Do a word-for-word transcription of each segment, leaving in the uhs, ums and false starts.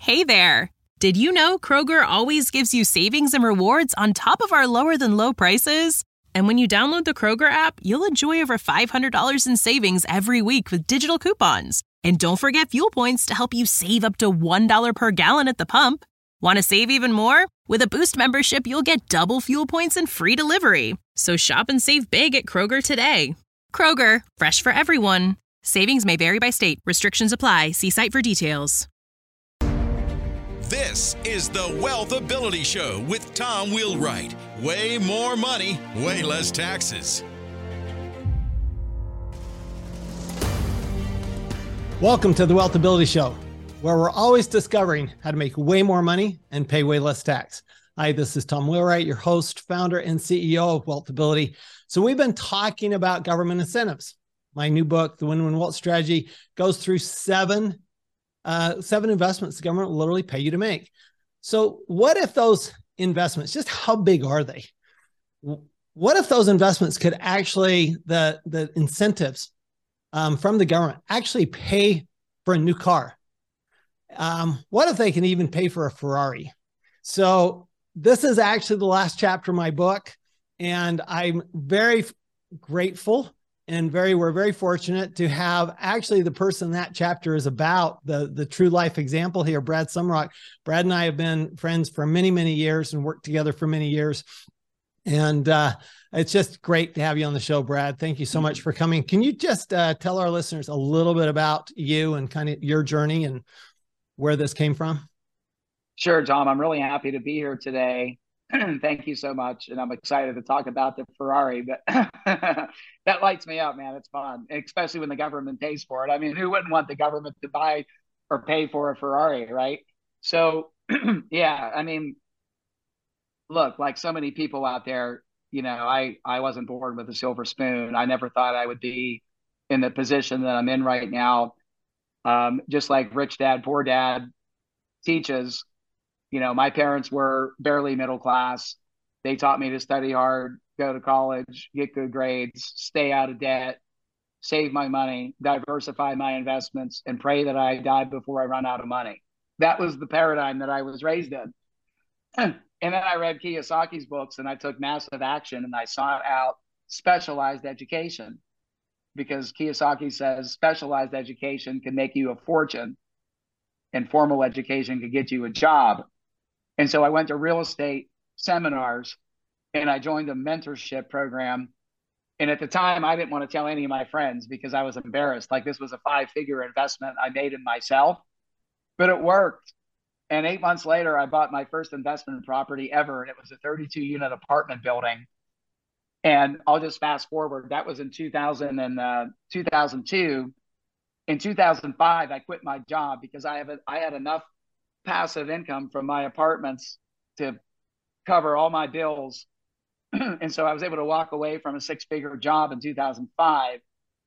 Hey there! Did you know Kroger always gives you savings and rewards on top of our lower-than-low prices? And when you download the Kroger app, you'll enjoy over five hundred dollars in savings every week with digital coupons. And don't forget fuel points to help you save up to one dollar per gallon at the pump. Want to save even more? With a Boost membership, you'll get double fuel points and free delivery. So shop and save big at Kroger today. Kroger, fresh for everyone. Savings may vary by state. Restrictions apply. See site for details. This is the Wealth Ability Show with Tom Wheelwright. Way more money, way less taxes. Welcome to the Wealth Ability Show, where we're always discovering how to make way more money and pay way less tax. Hi, this is Tom Wheelwright, your host, founder, and C E O of Wealth Ability. So we've been talking about government incentives. My new book, The Win-Win Wealth Strategy, goes through seven Uh, seven investments the government will literally pay you to make. So what if those investments, just how big are they? What if those investments could actually, the, the incentives um, from the government actually pay for a new car? Um, what if they can even pay for a Ferrari? So this is actually the last chapter of my book, and I'm very grateful And very, we're very fortunate to have actually the person that chapter is about, the, the true life example here, Brad Sumrock. Brad and I have been friends for many, many years and worked together for many years. And uh, it's just great to have you on the show, Brad. Thank you so much for coming. Can you just uh, tell our listeners a little bit about you and kind of your journey and where this came from? Sure, Tom. I'm really happy to be here today. Thank you so much. And I'm excited to talk about the Ferrari, but that lights me up, man. It's fun, especially when the government pays for it. I mean, who wouldn't want the government to buy or pay for a Ferrari, right? So, yeah, I mean, look, like so many people out there, you know, I, I wasn't born with a silver spoon. I never thought I would be in the position that I'm in right now. Um, just like Rich Dad, Poor Dad teaches. You know, my parents were barely middle class. They taught me to study hard, go to college, get good grades, stay out of debt, save my money, diversify my investments, and pray that I die before I run out of money. That was the paradigm that I was raised in. And then I read Kiyosaki's books and I took massive action and I sought out specialized education, because Kiyosaki says specialized education can make you a fortune and formal education could get you a job. And so I went to real estate seminars and I joined a mentorship program. And at the time, I didn't want to tell any of my friends because I was embarrassed. Like, this was a five figure investment I made in myself, but it worked. And eight months later, I bought my first investment property ever. And it was a thirty-two unit apartment building. And I'll just fast forward. That was in two thousand and uh, two thousand two. In two thousand five, I quit my job because I have a, I had enough passive income from my apartments to cover all my bills. And so I was able to walk away from a six figure job in two thousand five.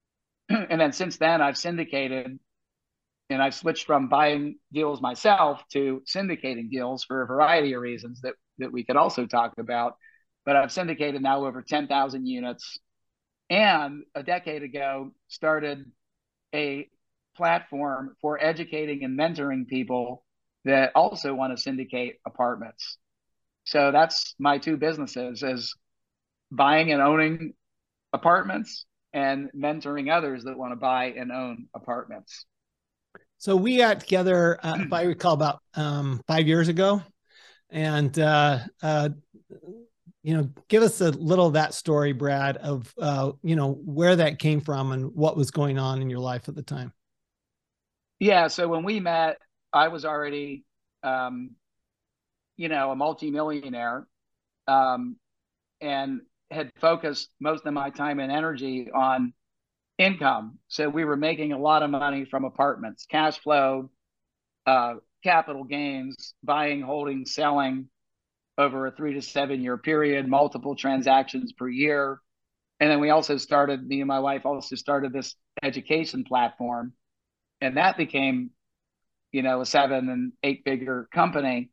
And then since then I've syndicated, and I've switched from buying deals myself to syndicating deals for a variety of reasons that, that we could also talk about. But I've syndicated now over ten thousand units, and a decade ago started a platform for educating and mentoring people that also want to syndicate apartments. So that's my two businesses, is buying and owning apartments and mentoring others that want to buy and own apartments. So we got together, uh, if I recall, about um, five years ago. And, uh, uh, you know, give us a little of that story, Brad, of, uh, you know, where that came from and what was going on in your life at the time. Yeah. So when we met, I was already, um, you know, a multimillionaire, um, and had focused most of my time and energy on income. So we were making a lot of money from apartments, cash flow, uh, capital gains, buying, holding, selling over a three to seven year period, multiple transactions per year. And then we also started, me and my wife also started this education platform, and that became, you know, a seven and eight figure company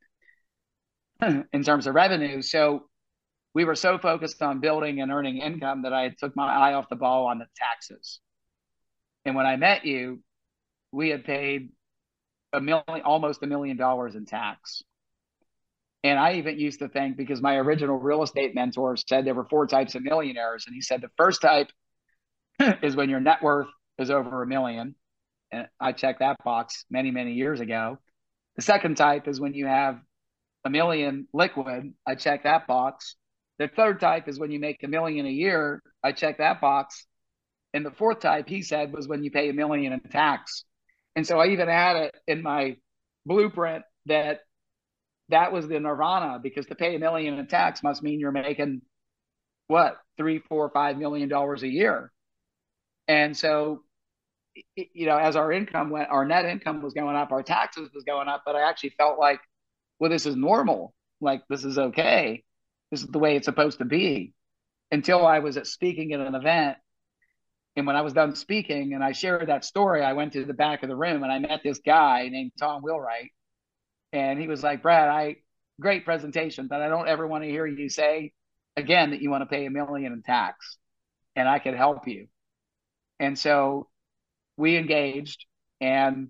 in terms of revenue. So we were so focused on building and earning income that I took my eye off the ball on the taxes. And when I met you, we had paid a million, almost a million dollars in tax. And I even used to think, because my original real estate mentor said there were four types of millionaires. And he said the first type is when your net worth is over a million. And I checked that box many, many years ago. The second type is when you have a million liquid. I checked that box. The third type is when you make a million a year. I checked that box. And the fourth type, he said, was when you pay a million in tax. And so I even had it in my blueprint that that was the nirvana, because to pay a million in tax must mean you're making what, three, four, five million dollars a year. And so, you know, as our income went, our net income was going up, our taxes was going up, but I actually felt like, well, this is normal. Like, this is okay. This is the way it's supposed to be. Until I was at speaking at an event. And when I was done speaking and I shared that story, I went to the back of the room and I met this guy named Tom Wheelwright. And he was like, Brad, I great presentation, but I don't ever want to hear you say again that you want to pay a million in tax, and I could help you. And so we engaged, and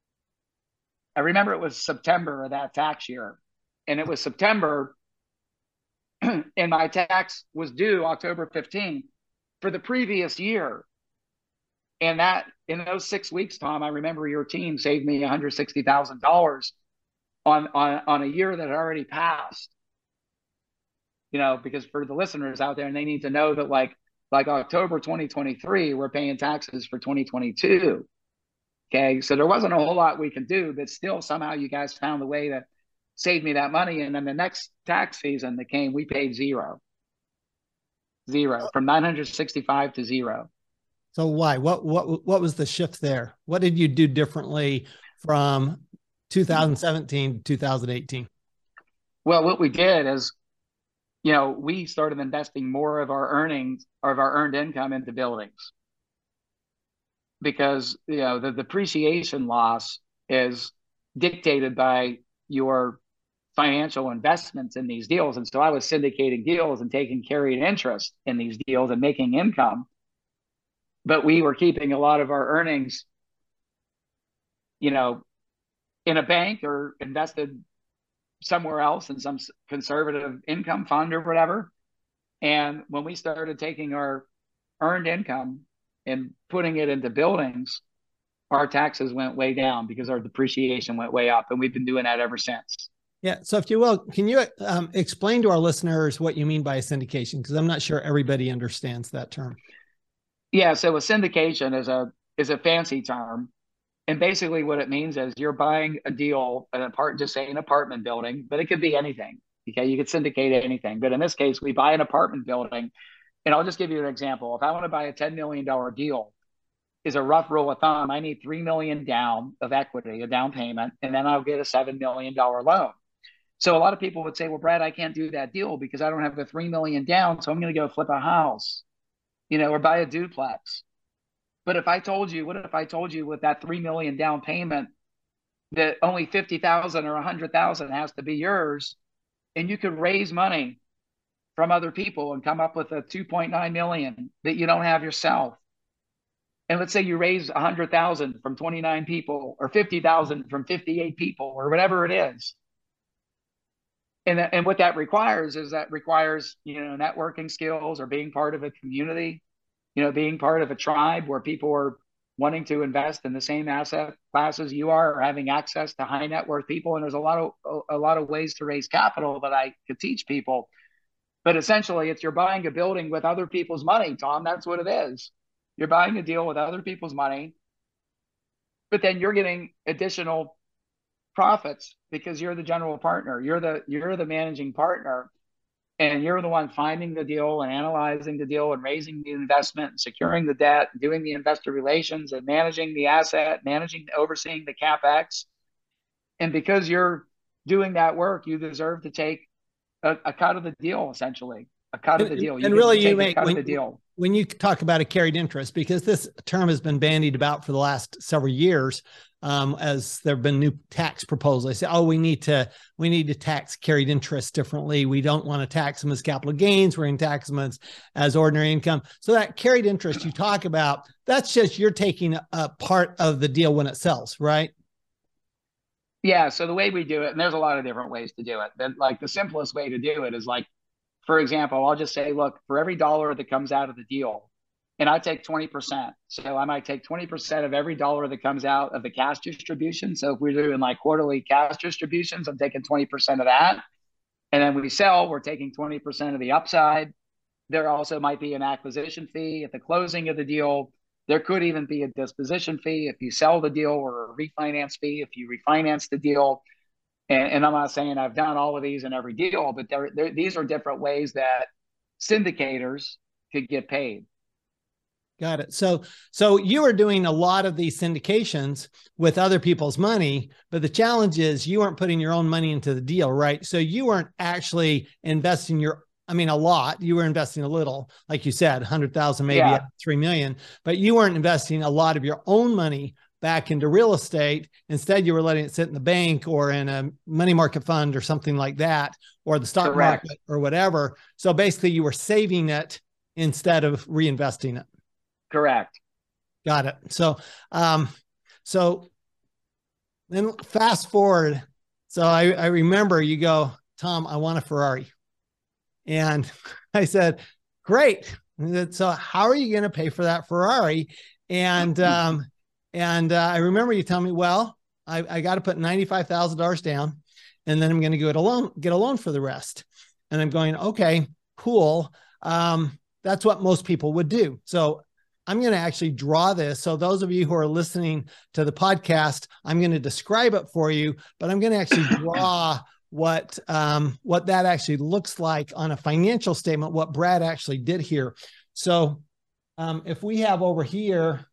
I remember it was September of that tax year, and it was September and my tax was due October fifteenth for the previous year. And that in those six weeks, Tom, I remember your team saved me one hundred sixty thousand dollars on, on, on a year that had already passed. You know, because for the listeners out there, and they need to know that like, like October twenty twenty-three, we're paying taxes for twenty twenty-two. Okay. So there wasn't a whole lot we could do, but still somehow you guys found a way to save me that money. And then the next tax season that came, we paid zero, zero from nine hundred sixty-five to zero. So why, what, what, what was the shift there? What did you do differently from two thousand seventeen to two thousand eighteen? Well, what we did is, you know, we started investing more of our earnings or of our earned income into buildings, because, you know, the depreciation loss is dictated by your financial investments in these deals. And so I was syndicating deals and taking carried interest in these deals and making income, but we were keeping a lot of our earnings, you know, in a bank or invested somewhere else in some conservative income fund or whatever. And when we started taking our earned income and putting it into buildings, our taxes went way down because our depreciation went way up. And we've been doing that ever since. Yeah. So if you will, can you um, explain to our listeners what you mean by a syndication? Because I'm not sure everybody understands that term. Yeah. So a syndication is a, is a fancy term. And basically what it means is you're buying a deal, an apartment, just say an apartment building, but it could be anything. Okay. You could syndicate anything. But in this case, we buy an apartment building. And I'll just give you an example. If I want to buy a ten million dollars deal, is a rough rule of thumb, I need three million dollars down of equity, a down payment, and then I'll get a seven million dollars loan. So a lot of people would say, well, Brad, I can't do that deal because I don't have the three million dollars down. So I'm going to go flip a house, you know, or buy a duplex. But if I told you, what if I told you with that three million dollars down payment that only fifty thousand or one hundred thousand has to be yours, and you could raise money from other people and come up with a two point nine million that you don't have yourself. And let's say you raise one hundred thousand from twenty-nine people or fifty thousand from fifty-eight people or whatever it is. And, and what that requires is that requires, you know, networking skills or being part of a community, you know, being part of a tribe where people are wanting to invest in the same asset classes you are, or having access to high net worth people. And there's a lot of, a lot of ways to raise capital that I could teach people. But essentially it's you're buying a building with other people's money, Tom. That's what it is. You're buying a deal with other people's money, but then you're getting additional profits because you're the general partner. You're the, you're the managing partner, and you're the one finding the deal and analyzing the deal and raising the investment and securing the debt, and doing the investor relations and managing the asset, managing, overseeing the CapEx. And because you're doing that work, you deserve to take a, a cut of the deal, essentially. A cut of the deal. You and really, you make cut when, of the deal. when you talk about a carried interest, because this term has been bandied about for the last several years, um, as there have been new tax proposals. They say, "Oh, we need to we need to tax carried interest differently. We don't want to tax them as capital gains. We're going to tax them as, as ordinary income." So that carried interest you talk about, that's just you're taking a, a part of the deal when it sells, right? Yeah. So the way we do it, and there's a lot of different ways to do it, but like the simplest way to do it is like, for example, I'll just say, look, for every dollar that comes out of the deal, and I take twenty percent. So I might take twenty percent of every dollar that comes out of the cash distribution. So if we're doing like quarterly cash distributions, I'm taking twenty percent of that. And then we sell, we're taking twenty percent of the upside. There also might be an acquisition fee at the closing of the deal. There could even be a disposition fee if you sell the deal, or a refinance fee if you refinance the deal. And, and I'm not saying I've done all of these in every deal, but there, there, these are different ways that syndicators could get paid. Got it. So, so you were doing a lot of these syndications with other people's money, but the challenge is you weren't putting your own money into the deal, right? So you weren't actually investing your, I mean, a lot. You were investing a little, like you said, a hundred thousand, maybe Yeah. three million, but you weren't investing a lot of your own money back into real estate. Instead, you were letting it sit in the bank or in a money market fund or something like that, or the stock Correct. market or whatever. So basically you were saving it instead of reinvesting it. Correct. Got it. So, um, so then fast forward. So I, I remember you go, Tom, I want a Ferrari. And I said, great. So how are you going to pay for that Ferrari? And, um, and, uh, I remember you telling me, well, I, I got to put ninety-five thousand dollars down, and then I'm going to get a loan, get a loan for the rest. And I'm going, okay, cool. Um, that's what most people would do. So I'm going to actually draw this. So those of you who are listening to the podcast, I'm going to describe it for you, but I'm going to actually draw what, um, what that actually looks like on a financial statement, what Brad actually did here. So um, if we have over here,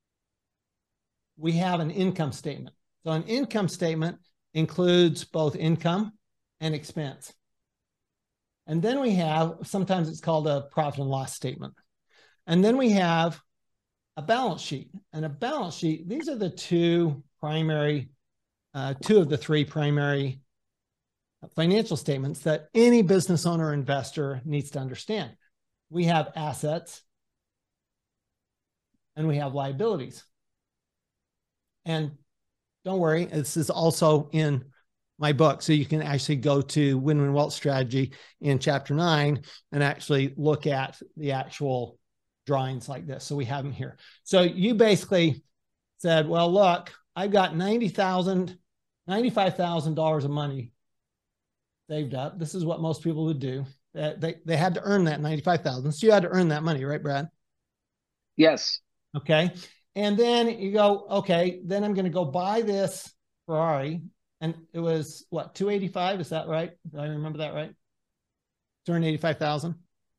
we have an income statement. So an income statement includes both income and expense. And then we have, sometimes it's called a profit and loss statement. And then we have a balance sheet. And a balance sheet, these are the two primary, uh, two of the three primary financial statements that any business owner or investor needs to understand. We have assets and we have liabilities. And don't worry, this is also in my book. So you can actually go to Win-Win Wealth Strategy in chapter nine and actually look at the actual drawings like this. So we have them here. So you basically said, well, look, I've got ninety thousand dollars, ninety-five thousand dollars of money saved up. This is what most people would do. They, they had to earn that ninety-five thousand dollars. So you had to earn that money, right, Brad? Yes. Okay. And then you go, okay, then I'm going to go buy this Ferrari. And it was what, two eighty-five? Is that right? Do I remember that right? two hundred eighty-five thousand.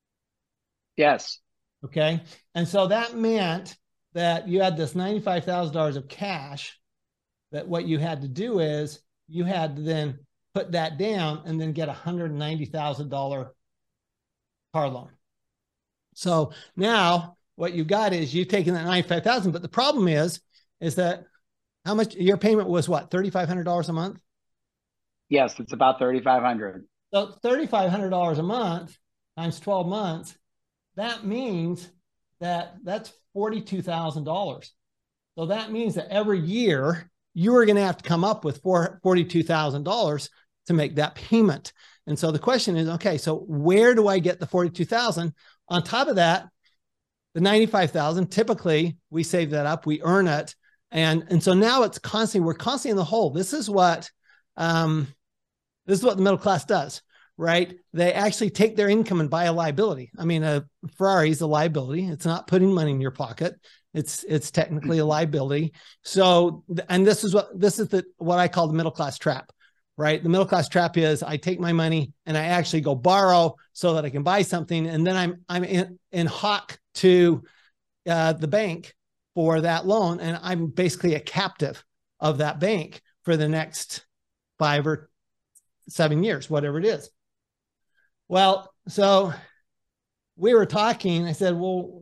Yes. Okay. And so that meant that you had this ninety-five thousand dollars of cash, that what you had to do is you had to then put that down and then get a one hundred ninety thousand dollars car loan. So now what you got is you've taken that ninety-five thousand dollars, but the problem is, is that how much your payment was, what, three thousand five hundred dollars a month? Yes, it's about three thousand five hundred dollars. So three thousand five hundred dollars a month times twelve months, that means that that's forty-two thousand dollars. So that means that every year you are going to have to come up with forty-two thousand dollars to make that payment. And so the question is, okay, so where do I get the forty-two thousand dollars? On top of that, the ninety-five thousand dollars, typically we save that up, we earn it. And, and so now it's constantly, we're constantly in the hole. This is what, um, this is what the middle class does, right? They actually take their income and buy a liability. I mean, a Ferrari is a liability. It's not putting money in your pocket. It's, it's technically a liability. So, and this is what, this is the, what I call the middle class trap, right? The middle class trap is I take my money and I actually go borrow so that I can buy something. And then I'm, I'm in, in hock to uh, the bank for that loan. And I'm basically a captive of that bank for the next five or seven years, whatever it is. Well, so we were talking, I said, well,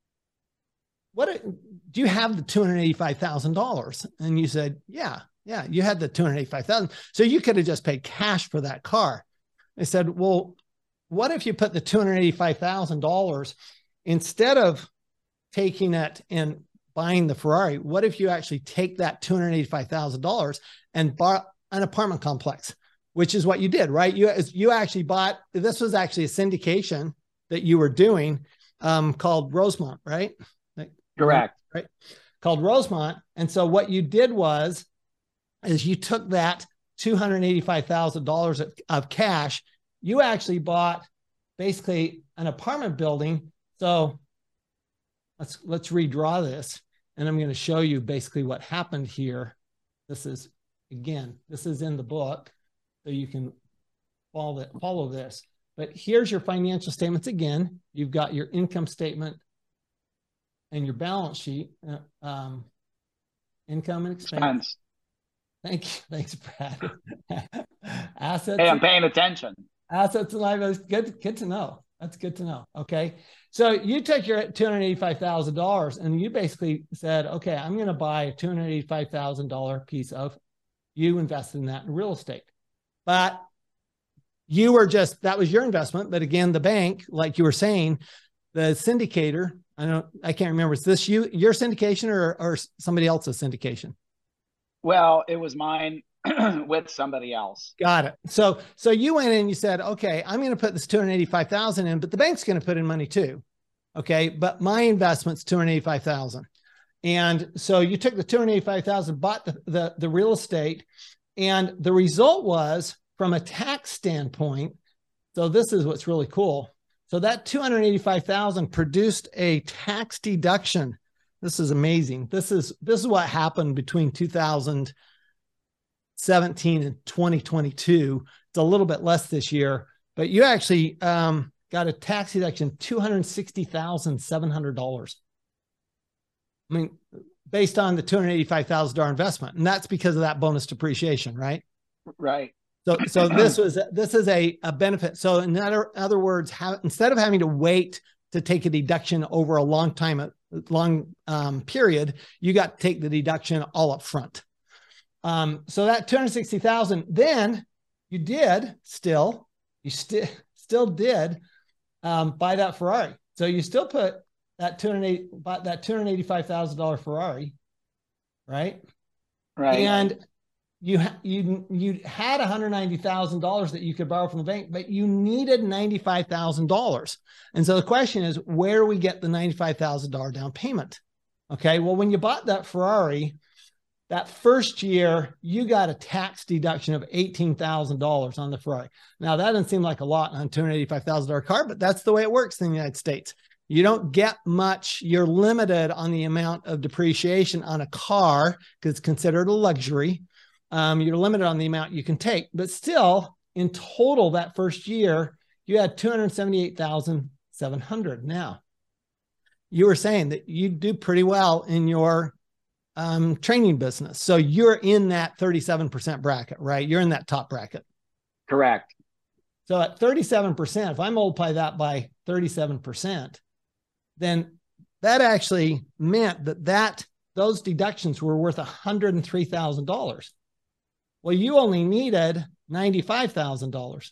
what do you have the two hundred eighty-five thousand dollars? And you said, yeah, yeah, you had the two hundred eighty-five thousand dollars. So you could have just paid cash for that car. I said, well, what if you put the two hundred eighty-five thousand dollars instead of taking it and buying the Ferrari? What if you actually take that two hundred eighty-five thousand dollars and bar an apartment complex, which is what you did, right? You, you actually bought, this was actually a syndication that you were doing um, called Rosemont, right? Correct. Right. Called Rosemont. And so what you did was, is you took that two hundred eighty-five thousand dollars of, of cash, you actually bought basically an apartment building. So let's, let's redraw this. And I'm going to show you basically what happened here. This is, again, this is in the book, so you can follow, it, follow this. But here's your financial statements again. You've got your income statement and your balance sheet, uh, um, income and expense. Thank you. Thanks, Brad. Assets. Hey, I'm paying attention. Assets and liabilities. Good, good to know. That's good to know. Okay. So you took your two hundred eighty-five thousand dollars and you basically said, okay, I'm going to buy a two hundred eighty-five thousand dollars piece of, you invested in that in real estate. But you were just, that was your investment. But again, the bank, like you were saying, the syndicator, I don't, I can't remember. Is this you, your syndication or, or somebody else's syndication? Well, it was mine with somebody else. Got it. So, so you went in and you said, okay, I'm going to put this two hundred eighty-five thousand in, but the bank's going to put in money too. Okay. But my investment's two hundred eighty-five thousand. And so you took the two hundred eighty-five thousand, bought the, the, the real estate, and the result was from a tax standpoint. So this is what's really cool. So that two hundred eighty-five thousand produced a tax deduction. This is amazing. This is, this is what happened between two thousand seventeen and twenty twenty-two. It's a little bit less this year, but you actually um, got a tax deduction, two hundred sixty thousand seven hundred dollars. I mean, based on the two hundred eighty-five thousand dollars investment. And that's because of that bonus depreciation, right? Right. So, so this was, this is a, a benefit. So in other, other words, how, instead of having to wait to take a deduction over a long time, a long um, period, you got to take the deduction all up front. Um, so that two hundred sixty thousand, then you did still, you still, still did um, buy that Ferrari. So you still put that two hundred eighty, bought that two hundred eighty-five thousand dollars Ferrari, right? Right. And you, you, you had one hundred ninety thousand dollars that you could borrow from the bank, but you needed ninety-five thousand dollars. And so the question is, where do we get the ninety-five thousand dollars down payment? Okay. Well, when you bought that Ferrari, that first year, you got a tax deduction of eighteen thousand dollars on the Ferrari. Now, that doesn't seem like a lot on a two hundred eighty-five thousand dollars car, but that's the way it works in the United States. You don't get much. You're limited on the amount of depreciation on a car because it's considered a luxury. Um, you're limited on the amount you can take, but still, in total, that first year, you had two hundred seventy-eight thousand seven hundred dollars. Now, you were saying that you do pretty well in your um, training business. So you're in that thirty-seven percent bracket, right? You're in that top bracket. Correct. So at thirty-seven percent, if I multiply that by thirty-seven percent, then that actually meant that, that those deductions were worth one hundred three thousand dollars. Well, you only needed ninety-five thousand dollars.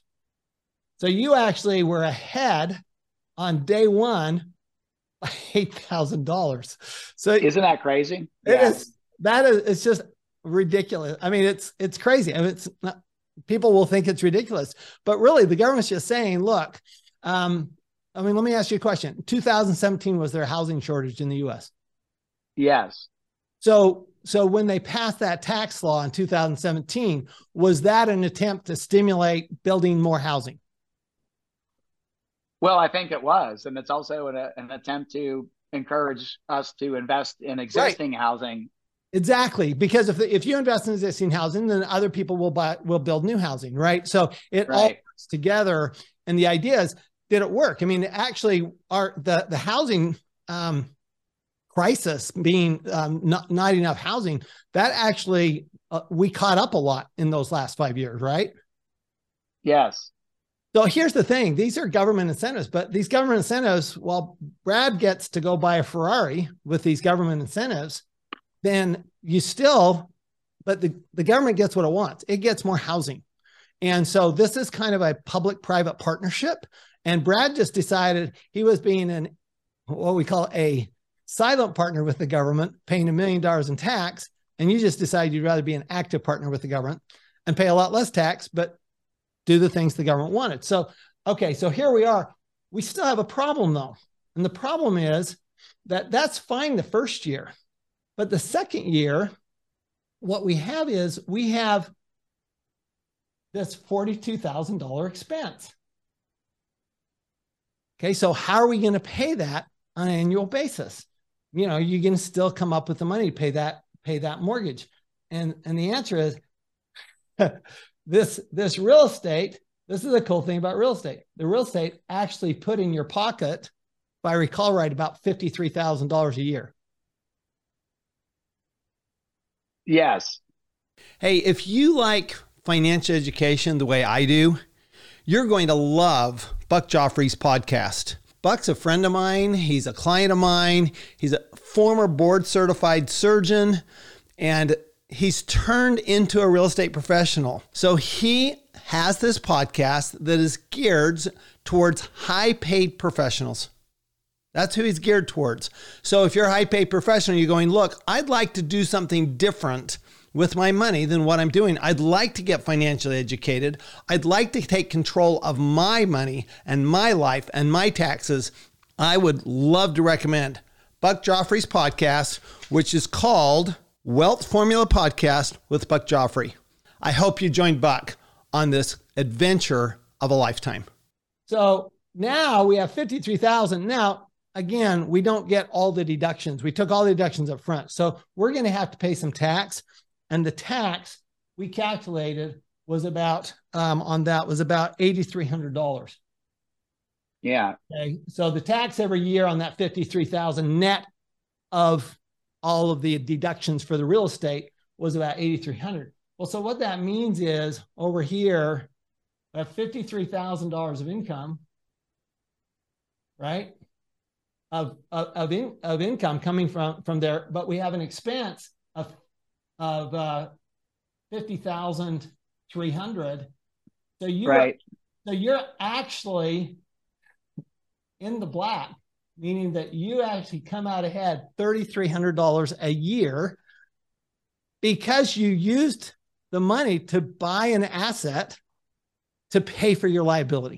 So you actually were ahead on day one by eight thousand dollars. So isn't that crazy? It yeah. is. That is, it's just ridiculous. I mean, it's, it's crazy. I mean, it's not, people will think it's ridiculous, but really the government's just saying, look, um, I mean, let me ask you a question. two thousand seventeen, was there a housing shortage in the U S? Yes. So, so when they passed that tax law in two thousand seventeen, was that an attempt to stimulate building more housing? Well, I think it was. And it's also an, an attempt to encourage us to invest in existing right. housing. Exactly. Because if, if you invest in existing housing, then other people will buy, will build new housing, right? So it right. all works together. And the idea is, did it work? I mean, actually, our the, the housing um, crisis being um, not, not enough housing, that actually, uh, we caught up a lot in those last five years, right? Yes. So here's the thing. These are government incentives, but these government incentives, while Brad gets to go buy a Ferrari with these government incentives, then you still, but the, the government gets what it wants. It gets more housing. And so this is kind of a public-private partnership. And Brad just decided he was being an, what we call a silent partner with the government, paying a million dollars in tax. And you just decided you'd rather be an active partner with the government. and pay a lot less tax, but do the things the government wanted. So, okay, so here we are. We still have a problem though. And the problem is that that's fine the first year, but the second year, what we have is we have this forty-two thousand dollars expense. Okay, so how are we going to pay that on an annual basis? You know, you can still come up with the money to pay that, pay that mortgage. And, and the answer is this, this real estate, this is the cool thing about real estate. The real estate actually put in your pocket, if I recall right, about fifty-three thousand dollars a year. Yes. Hey, if you like financial education the way I do, you're going to love Buck Joffrey's podcast. Buck's a friend of mine. He's a client of mine. He's a former board certified surgeon, and he's turned into a real estate professional. So he has this podcast that is geared towards high paid professionals. That's who he's geared towards. So if you're a high paid professional, you're going, look, I'd like to do something different with my money than what I'm doing. I'd like to get financially educated. I'd like to take control of my money and my life and my taxes. I would love to recommend Buck Joffrey's podcast, which is called Wealth Formula Podcast with Buck Joffrey. I hope you join Buck on this adventure of a lifetime. So now we have fifty-three thousand. Now, again, we don't get all the deductions. We took all the deductions up front. So we're going to have to pay some tax. And the tax we calculated was about, um, on that was about eight thousand three hundred dollars. Yeah. Okay. So the tax every year on that fifty-three thousand net of all of the deductions for the real estate was about eight thousand three hundred. Well, so what that means is over here, we have fifty-three thousand dollars of income, right? Of, of, of, in, of income coming from, from there, but we have an expense of of uh, fifty thousand three hundred. So you right. So you're actually in the black, meaning that you actually come out ahead three thousand three hundred dollars a year because you used the money to buy an asset to pay for your liability.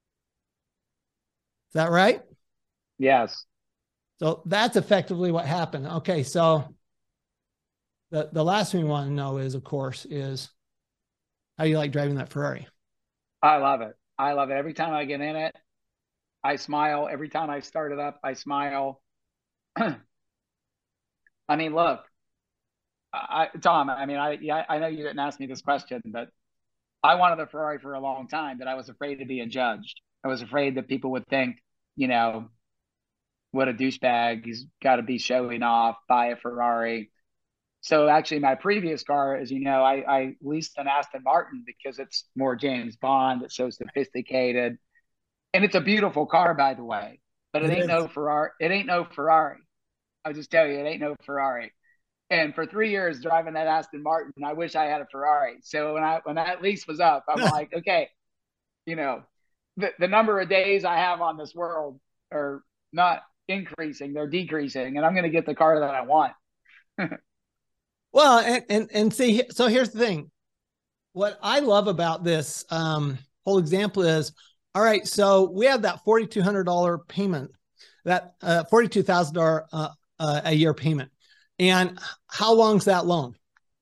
Is that right? Yes. So that's effectively what happened. Okay, so The, the last thing we want to know is, of course, is how you like driving that Ferrari. I love it. I love it. Every time I get in it, I smile. Every time I start it up, I smile. I mean, look, I, Tom, I mean, I, yeah, I know you didn't ask me this question, but I wanted a Ferrari for a long time, but I was afraid of being judged. I was afraid that people would think, you know, what a douchebag. He's got to be showing off, buy a Ferrari. So actually my previous car, as you know, I, I leased an Aston Martin because it's more James Bond. It's so sophisticated. And it's a beautiful car, by the way, but it, it ain't is. no Ferrari. It ain't no Ferrari. I'll just tell you, it ain't no Ferrari. And for three years driving that Aston Martin, I wish I had a Ferrari. So when I, when that lease was up, I'm like, okay, you know, the, the number of days I have on this world are not increasing, they're decreasing, and I'm going to get the car that I want. Well, and, and, and see, so here's the thing. What I love about this um, whole example is, all right, so we have that four thousand two hundred dollars payment, that uh, forty-two thousand dollars uh, uh, a year payment. And how long's that loan?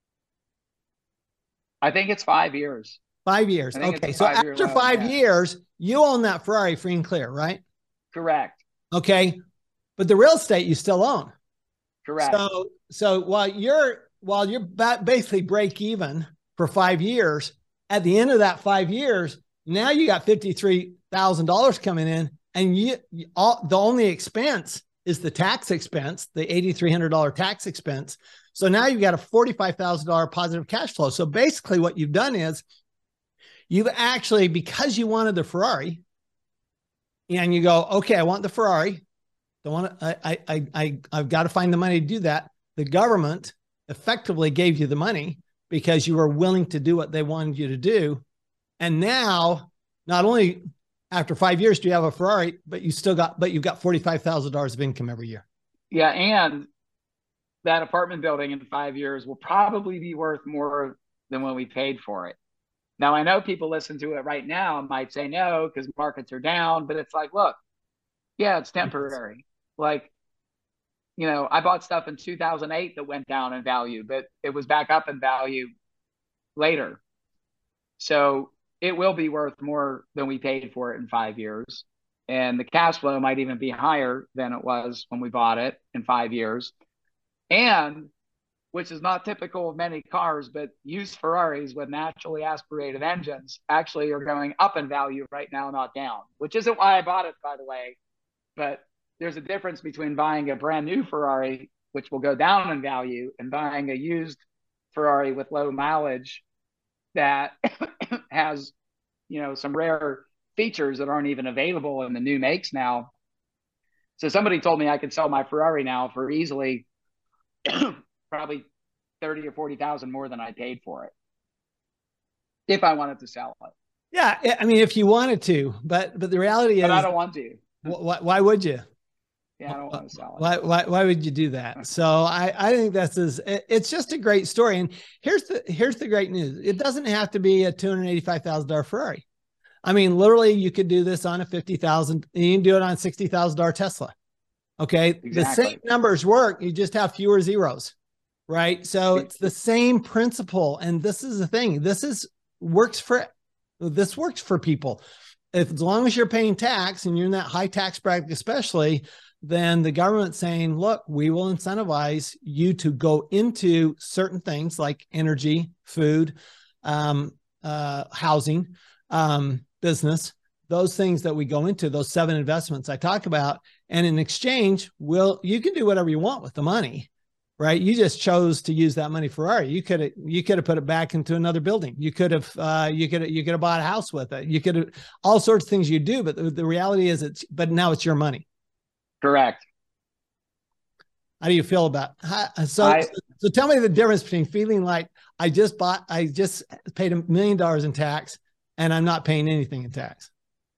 I think it's five years. Five years. Okay. So after loan, five yeah. years, you own that Ferrari free and clear, right? Correct. Okay. But the real estate you still own. Correct. So, so while you're, while you're basically break even for five years, at the end of that five years, now you got fifty-three thousand dollars coming in, and you, you all, the only expense is the tax expense, the eight thousand three hundred dollars tax expense. So now you've got a forty-five thousand dollars positive cash flow. So basically what you've done is you've actually, because you wanted the Ferrari and you go, okay, I want the Ferrari. Don't want to, I, I, I, I've got to find the money to do that. The government effectively gave you the money because you were willing to do what they wanted you to do. And now, not only after five years do you have a Ferrari, but you still got, but you've got forty-five thousand dollars of income every year. Yeah. And that apartment building in five years will probably be worth more than when we paid for it. Now, I know people listen to it right now and might say no because markets are down, but it's like, look, yeah, it's temporary. Like, you know, I bought stuff in two thousand eight that went down in value, but it was back up in value later. So it will be worth more than we paid for it in five years. And the cash flow might even be higher than it was when we bought it in five years. And which is not typical of many cars, but used Ferraris with naturally aspirated engines actually are going up in value right now, not down, which isn't why I bought it, by the way. But there's a difference between buying a brand new Ferrari, which will go down in value, and buying a used Ferrari with low mileage that has, you know, some rare features that aren't even available in the new makes now. So somebody told me I could sell my Ferrari now for easily probably thirty or forty thousand more than I paid for it if I wanted to sell it. Yeah, I mean, if you wanted to, but but the reality but is, I don't want to. Why, why would you? Yeah, I don't want to sell it. Why, why, why would you do that? So I, I think this is, it's just a great story. And here's the, here's the great news. It doesn't have to be a two hundred eighty-five thousand dollars Ferrari. I mean, literally you could do this on a fifty thousand, you can do it on a sixty thousand dollars Tesla. Okay. Exactly. The same numbers work. You just have fewer zeros, right? So it's the same principle. And this is the thing, this is works for, this works for people. If, as long as you're paying tax and you're in that high tax bracket, especially, then the government's saying, look, we will incentivize you to go into certain things like energy, food, um, uh, housing, um, business, those things that we go into, those seven investments I talk about. And in exchange, will you can do whatever you want with the money, right? You just chose to use that money for Ferrari. You could have, you could have put it back into another building. You could have, uh, you could, you could have bought a house with it. You could have all sorts of things you do, but the, the reality is it's, but now it's your money. Correct. How do you feel about it? So, I, so tell me the difference between feeling like I just bought, I just paid a million dollars in tax and I'm not paying anything in tax.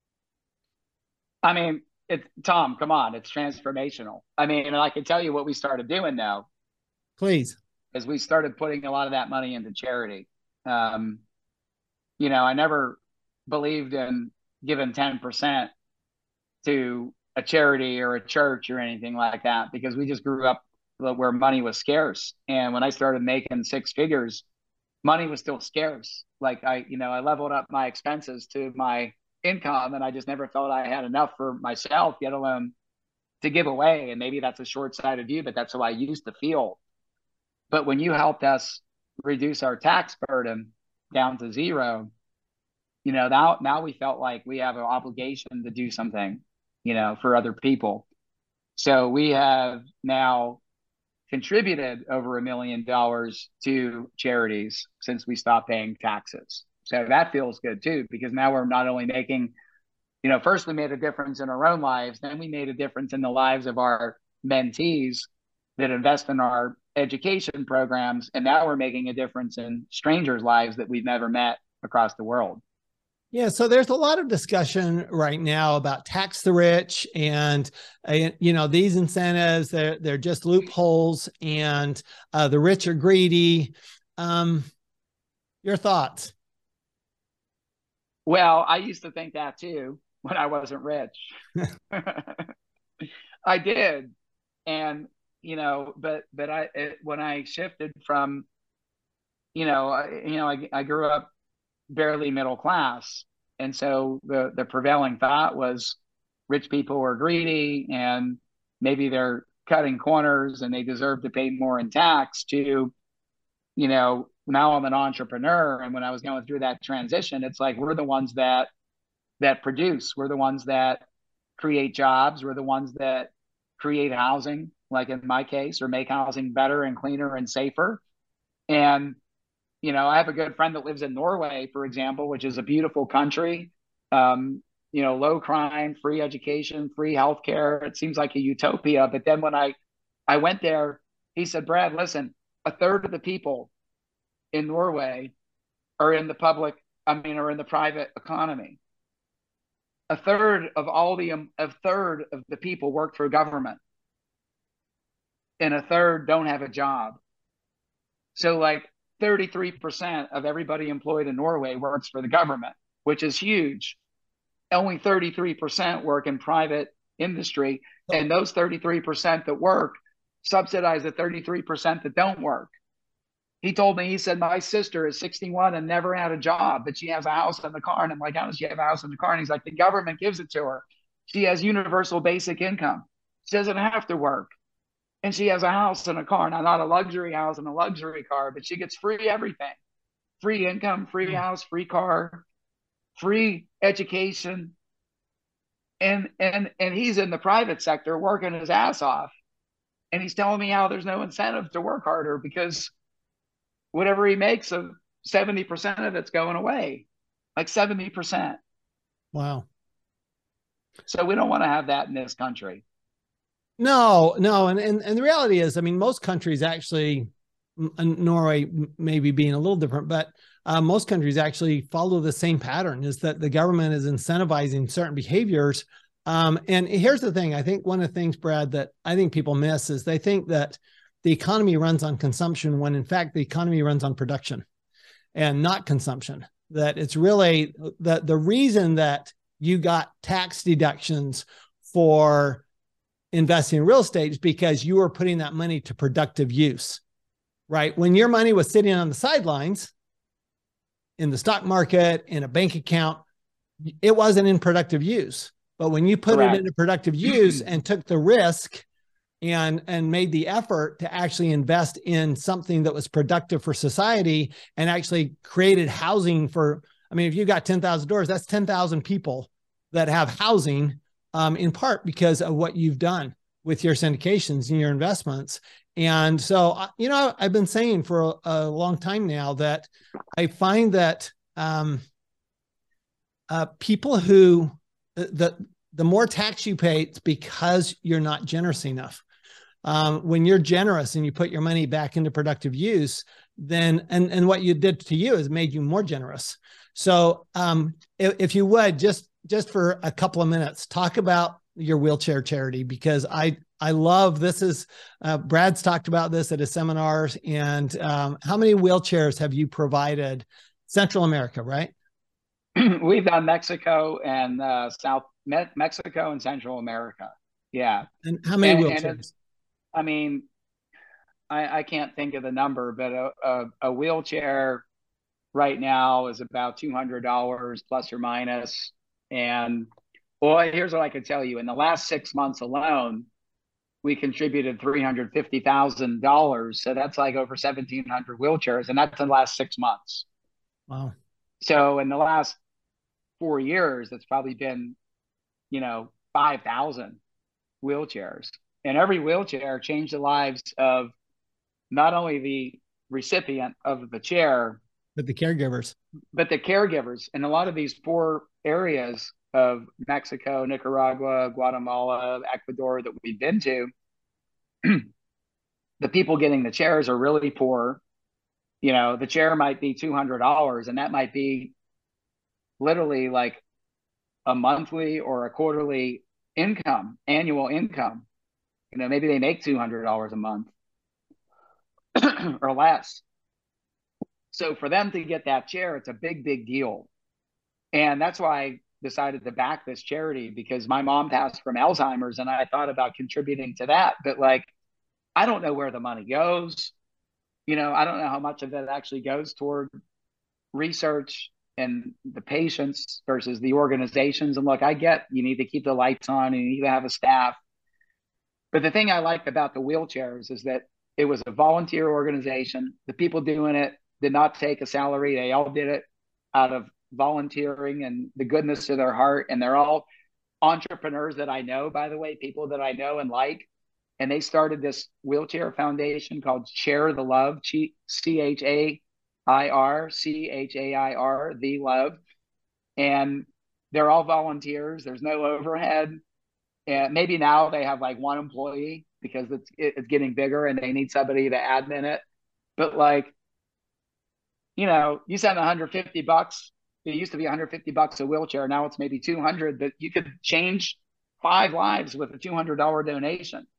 I mean, it's Tom, come on, it's transformational. I mean, and I can tell you what we started doing now. Please. Is we started putting a lot of that money into charity. Um, you know, I never believed in giving ten percent to a charity or a church or anything like that, because we just grew up where money was scarce. And when I started making six figures, money was still scarce. Like I, you know, I leveled up my expenses to my income, and I just never felt I had enough for myself, yet alone to give away. And maybe that's a short-sighted view, but that's how I used to feel. But when you helped us reduce our tax burden down to zero, you know, now, now we felt like we have an obligation to do something, you know, for other people. So we have now contributed over a million dollars to charities since we stopped paying taxes. So that feels good too, because now we're not only making, you know, first we made a difference in our own lives, then we made a difference in the lives of our mentees that invest in our education programs. And now we're making a difference in strangers' lives that we've never met across the world. Yeah, so there's a lot of discussion right now about tax the rich, and uh, you know, these incentives, they're they're just loopholes, and uh, the rich are greedy. Um, your thoughts? Well, I used to think that too when I wasn't rich. I did, and you know, but but I it, when I shifted from, you know, I, you know, I I grew up barely middle class. And so the, the prevailing thought was rich people are greedy and maybe they're cutting corners and they deserve to pay more in tax, to, you know, now I'm an entrepreneur. And when I was going through that transition, it's like, we're the ones that, that produce, we're the ones that create jobs. We're the ones that create housing, like in my case, or make housing better and cleaner and safer. And you know, I have a good friend that lives in Norway, for example, which is a beautiful country, um, you know, low crime, free education, free healthcare. It seems like a utopia. But then when I, I went there, he said, Brad, listen, a third of the people in Norway are in the public, I mean, are in the private economy. A third of all the, um, a third of the people work for government, and a third don't have a job. So like, thirty-three percent of everybody employed in Norway works for the government, which is huge. Only thirty-three percent work in private industry. And those thirty-three percent that work subsidize the thirty-three percent that don't work. He told me, he said, my sister is sixty-one and never had a job, but she has a house and a car. And I'm like, how does she have a house and a car? And he's like, the government gives it to her. She has universal basic income. She doesn't have to work. And she has a house and a car. Now, not a luxury house and a luxury car, but she gets free everything. Free income, free house, free car, free education. And, and, and he's in the private sector working his ass off. And he's telling me how there's no incentive to work harder because whatever he makes, of seventy percent of it's going away, like seventy percent. Wow. So we don't want to have that in this country. No, no. And, and, and the reality is, I mean, most countries actually, Norway maybe being a little different, but uh, most countries actually follow the same pattern, is that the government is incentivizing certain behaviors. Um, and here's the thing. I think one of the things, Brad, that I think people miss is they think that the economy runs on consumption when in fact the economy runs on production and not consumption. That it's really the, the reason that you got tax deductions for investing in real estate is because you were putting that money to productive use, right? When your money was sitting on the sidelines in the stock market, in a bank account, it wasn't in productive use. But when you put Correct. It into productive use and took the risk and, and made the effort to actually invest in something that was productive for society and actually created housing for, I mean, if you got ten thousand doors, that's ten thousand people that have housing, um, in part because of what you've done with your syndications and your investments. And so, you know, I've been saying for a, a long time now that I find that um, uh, people who, the, the more tax you pay, it's because you're not generous enough. Um, when you're generous and you put your money back into productive use, then, and, and what you did to you is made you more generous. So um, if, if you would, just, just for a couple of minutes, talk about your wheelchair charity, because I, I love, this is, uh, Brad's talked about this at his seminars. And um, how many wheelchairs have you provided? Central America, right? We've done Mexico and uh, South Me Mexico and Central America. Yeah. And how many and, wheelchairs? And I mean, I, I can't think of the number, but a, a, a wheelchair right now is about two hundred dollars plus or minus. And well, here's what I can tell you. In the last six months alone, we contributed three hundred fifty thousand dollars. So that's like over seventeen hundred wheelchairs. And that's in the last six months. Wow. So in the last four years, it's probably been, you know, five thousand wheelchairs. And every wheelchair changed the lives of not only the recipient of the chair, but the caregivers. But the caregivers. In a lot of these poor areas of Mexico, Nicaragua, Guatemala, Ecuador that we've been to, the people getting the chairs are really poor. You know, the chair might be two hundred dollars, and that might be literally like a monthly or a quarterly income, annual income. You know, maybe they make two hundred dollars a month or less. So for them to get that chair, it's a big, big deal. And that's why I decided to back this charity, because my mom passed from Alzheimer's and I thought about contributing to that. But like, I don't know where the money goes. You know, I don't know how much of it actually goes toward research and the patients versus the organizations. And look, I get you need to keep the lights on and you need to have a staff. But the thing I liked about the wheelchairs is that it was a volunteer organization. The people doing it did not take a salary. They all did it out of volunteering and the goodness of their heart. And they're all entrepreneurs that I know, by the way, people that I know and like. And they started this wheelchair foundation called Chair the Love, C H A I R, C H A I R, The Love. And they're all volunteers. There's no overhead. And maybe now they have like one employee because it's, it's getting bigger and they need somebody to admin it. But like, you know, you send one hundred fifty bucks. It used to be one hundred fifty bucks a wheelchair. Now it's maybe two hundred, but you could change five lives with a two hundred dollar donation.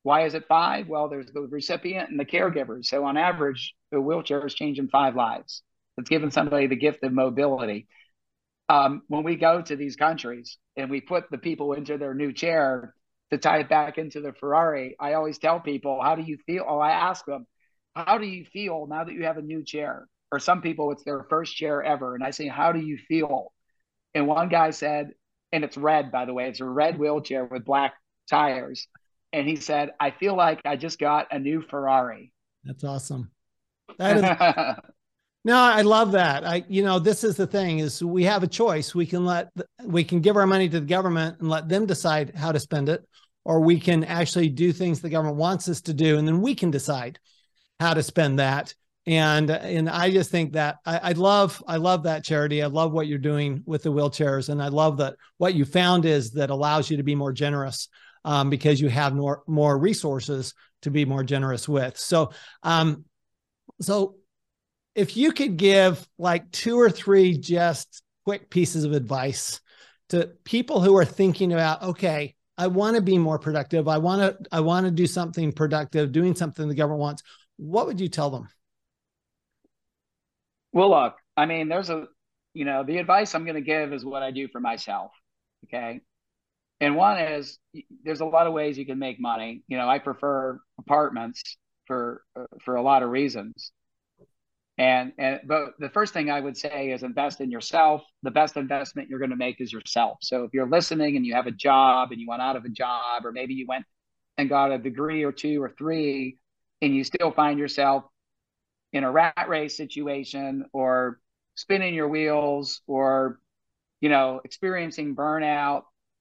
Why is it five? Well, there's the recipient and the caregivers. So on average, the wheelchair is changing five lives. It's giving somebody the gift of mobility. Um, when we go to these countries and we put the people into their new chair to tie it back into the Ferrari, I always tell people, how do you feel? Oh, I ask them, how do you feel now that you have a new chair? Or some people, it's their first chair ever. And I say, how do you feel? And one guy said, and it's red, by the way, it's a red wheelchair with black tires. And he said, I feel like I just got a new Ferrari. That's awesome. That is, no, I love that. I, you know, this is the thing is we have a choice. We can let, we can give our money to the government and let them decide how to spend it, or we can actually do things the government wants us to do. And then we can decide how to spend that. And, and I just think that I, I love, I love that, Charity. I love what you're doing with the wheelchairs. And I love that what you found is that allows you to be more generous um, because you have more, more resources to be more generous with. So, um, so if you could give like two or three just quick pieces of advice to people who are thinking about, okay, I want to be more productive. I want to, I want to do something productive, doing something the government wants. What would you tell them? Well, look, I mean, there's a, you know, the advice I'm going to give is what I do for myself. Okay. And one is there's a lot of ways you can make money. You know, I prefer apartments for, for a lot of reasons. And, and, but the first thing I would say is invest in yourself. The best investment you're going to make is yourself. So if you're listening and you have a job and you went out of a job, or maybe you went and got a degree or two or three, and you still find yourself in a rat race situation or spinning your wheels or, you know, experiencing burnout,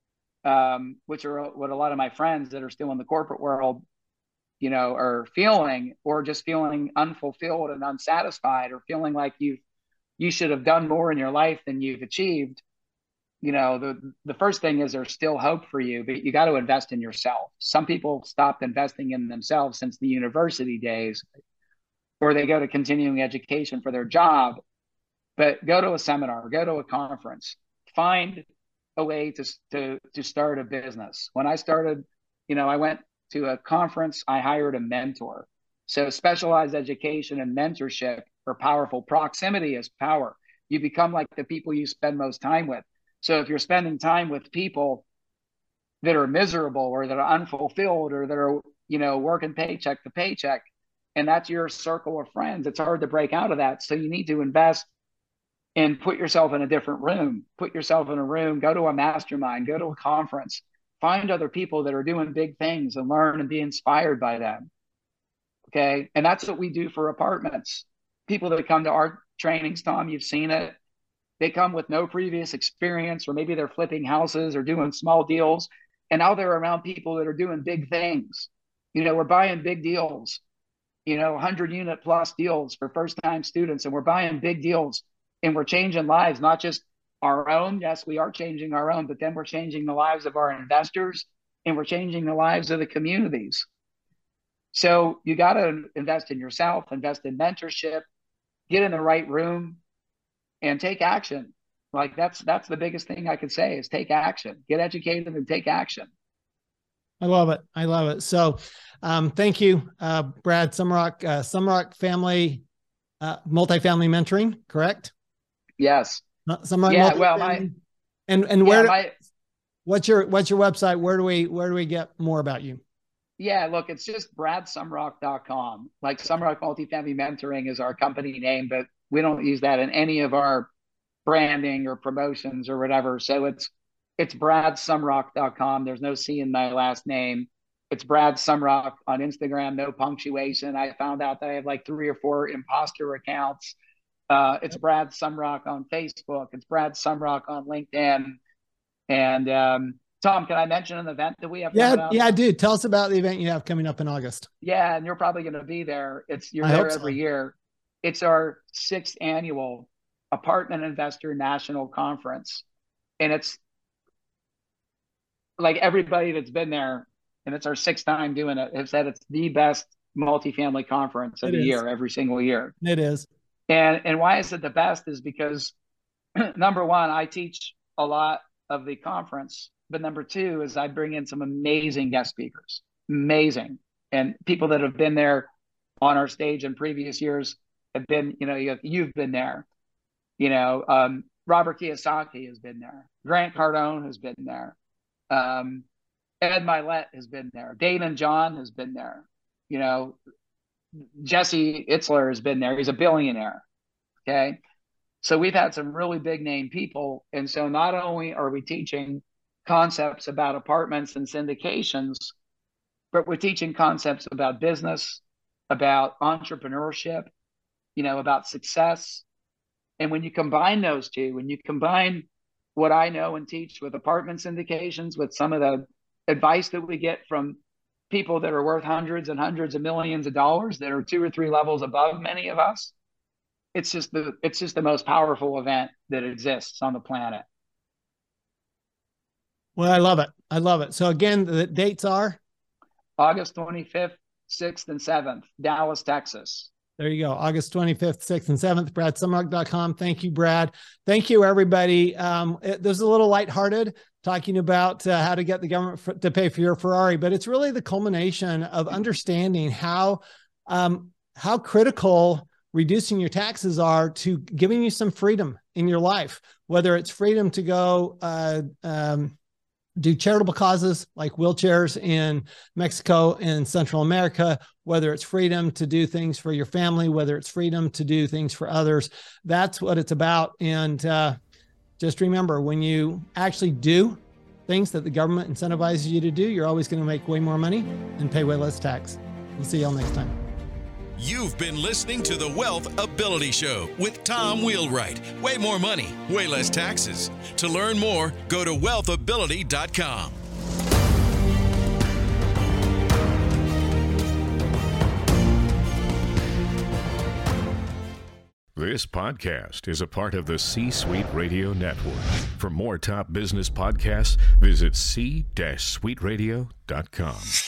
um, which are what a lot of my friends that are still in the corporate world, you know, are feeling, or just feeling unfulfilled and unsatisfied, or feeling like you you should have done more in your life than you've achieved. You know, the the first thing is there's still hope for you, but you got to invest in yourself. Some people stopped investing in themselves since the university days, or they go to continuing education for their job. But go to a seminar, go to a conference, find a way to to to start a business. When I started, you know, I went to a conference, I hired a mentor. So specialized education and mentorship are powerful. Proximity is power. You become like the people you spend most time with. So if you're spending time with people that are miserable or that are unfulfilled or that are, you know, working paycheck to paycheck, and that's your circle of friends, it's hard to break out of that. So you need to invest and put yourself in a different room, put yourself in a room, go to a mastermind, go to a conference, find other people that are doing big things and learn and be inspired by them. Okay. And that's what we do for apartments. People that come to our trainings, Tom, you've seen it. They come with no previous experience, or maybe they're flipping houses or doing small deals. And now they're around people that are doing big things. You know, we're buying big deals, you know, one hundred unit plus deals for first time students. And we're buying big deals and we're changing lives, not just our own. Yes, we are changing our own, but then we're changing the lives of our investors and we're changing the lives of the communities. So you got to invest in yourself, invest in mentorship, get in the right room and take action. Like that's, that's the biggest thing I could say is take action, get educated and take action. I love it. I love it. So um, thank you, uh, Brad Sumrock, uh, Sumrock Family, uh, Multifamily Mentoring, correct? Yes. Sumrock yeah. Well, my, and, and where, yeah, my, what's your, what's your website? Where do we, where do we get more about you? Yeah, look, it's just brad sumrock dot com. Like Sumrock Multifamily Mentoring is our company name, but we don't use that in any of our branding or promotions or whatever. So it's it's brad sumrock dot com. There's no C in my last name. It's Brad Sumrock on Instagram, no punctuation. I found out that I have like three or four imposter accounts. Uh, it's Brad Sumrock on Facebook. It's Brad Sumrock on LinkedIn. And um, Tom, can I mention an event that we have? Yeah, yeah, dude. Tell us about the event you have coming up in August. Yeah, and you're probably going to be there. It's you're I there hope so. every year. It's our sixth annual Apartment Investor National Conference, and it's like everybody that's been there, and it's our sixth time doing it, have said it's the best multifamily conference of It the is. year, every single year. It is. And and why is it the best is because number one, I teach a lot of the conference. But number two is I bring in some amazing guest speakers. amazing. And people that have been there on our stage in previous years have been, you know, you have, you've been there. You know, um, Robert Kiyosaki has been there. Grant Cardone has been there. Um, Ed Milet has been there. Dave and John has been there. You know, Jesse Itzler has been there. He's a billionaire. Okay. So we've had some really big name people. And so not only are we teaching concepts about apartments and syndications, but we're teaching concepts about business, about entrepreneurship, you know, about success. And when you combine those two, when you combine what I know and teach with apartment syndications, with some of the advice that we get from people that are worth hundreds and hundreds of millions of dollars that are two or three levels above many of us, it's just the it's just the most powerful event that exists on the planet. Well, I love it. I love it. So again, the dates are August twenty-fifth, sixth, and seventh, Dallas, Texas. There you go. August twenty-fifth, sixth, and seventh, brad sumrock dot com. Thank you, Brad. Thank you, everybody. Um, it, this is a little lighthearted, talking about uh, how to get the government for, to pay for your Ferrari, but it's really the culmination of understanding how, um, how critical reducing your taxes are to giving you some freedom in your life, whether it's freedom to go, uh, um, do charitable causes like wheelchairs in Mexico and Central America, whether it's freedom to do things for your family, whether it's freedom to do things for others. That's what it's about. And uh, just remember, when you actually do things that the government incentivizes you to do, you're always going to make way more money and pay way less tax. We'll see y'all next time. You've been listening to the Wealth Ability Show with Tom Wheelwright. Way more money, way less taxes. To learn more, go to wealth ability dot com. This podcast is a part of the C-Suite Radio Network. For more top business podcasts, visit c suite radio dot com.